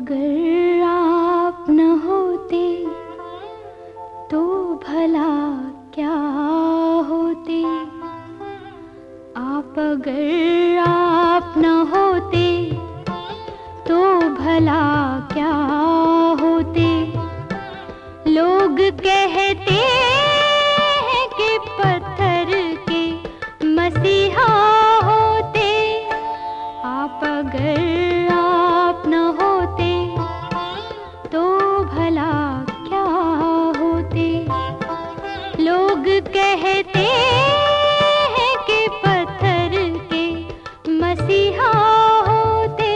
अगर आप न होते तो भला क्या होते। आप अगर आप न होते तो भला क्या होते। लोग कहते हैं कि पत्थर के मसीहा होते। आप अगर आप न होते तो भला क्या होते। लोग कहते हैं कि पत्थर के मसीहा होते।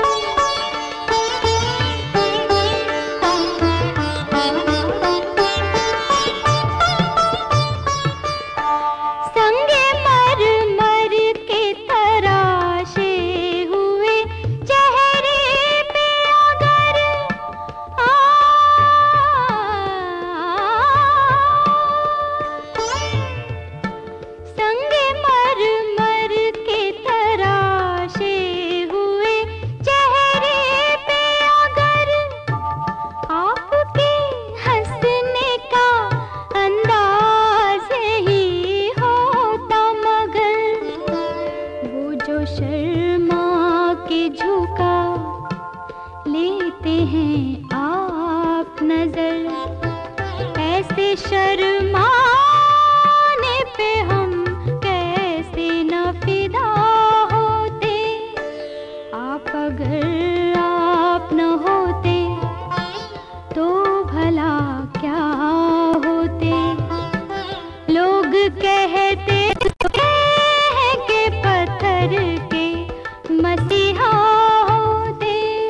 संगे मर के तराशे हुए चेहरे पे अगर संगे मर के तराशे हुए चेहरे पे अगर आपके हंसने का अंदाज ही होता। मगर वो जो शर्मा के झुका लेते हैं आप नजर, ऐसे शर्माने पे हम कैसे न फिदा होते। आप अगर आप न होते तो भला क्या होते। लोग कहते हैं कि पत्थर के मसीहा होते।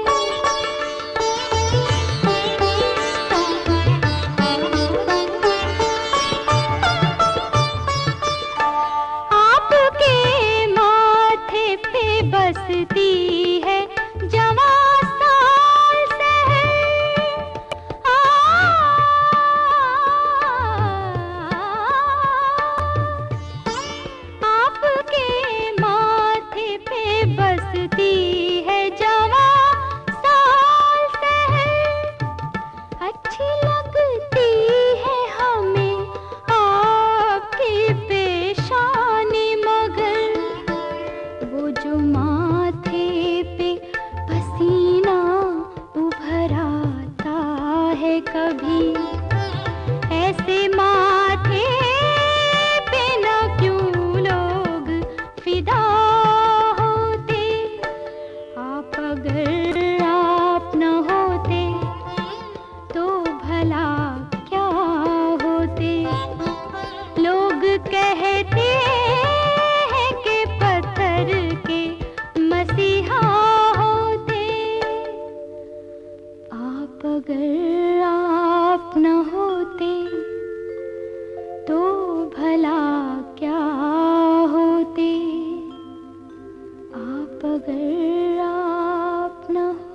आपके माथे पे बसती है जवां साल शहर। आपके माथे पे बसती है जवां साल शहर। अच्छी लगती है हमें आपकी पेशानी। मगर वो जो माथे पे पसीना उभर आता है कभी, ऐसे माथे पे न क्यों लोग फिदा होते। आप अगर आप न होते तो भला क्या होते। लोग कहते हैं कि पत्थर के मसीहा होते। आप अगर आप न होते तो भला क्या होते। आप अगर आप न